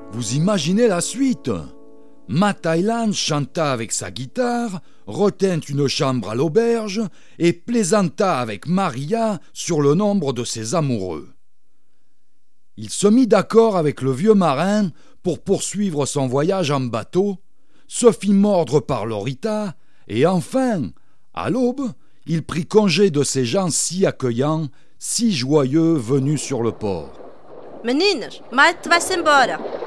Vous imaginez la suite? Matailan chanta avec sa guitare, retint une chambre à l'auberge et plaisanta avec Maria sur le nombre de ses amoureux. Il se mit d'accord avec le vieux marin pour poursuivre son voyage en bateau, se fit mordre par l'orita et enfin, à l'aube, il prit congé de ces gens si accueillants, si joyeux venus sur le port. Meninas, Maite vai-se embora.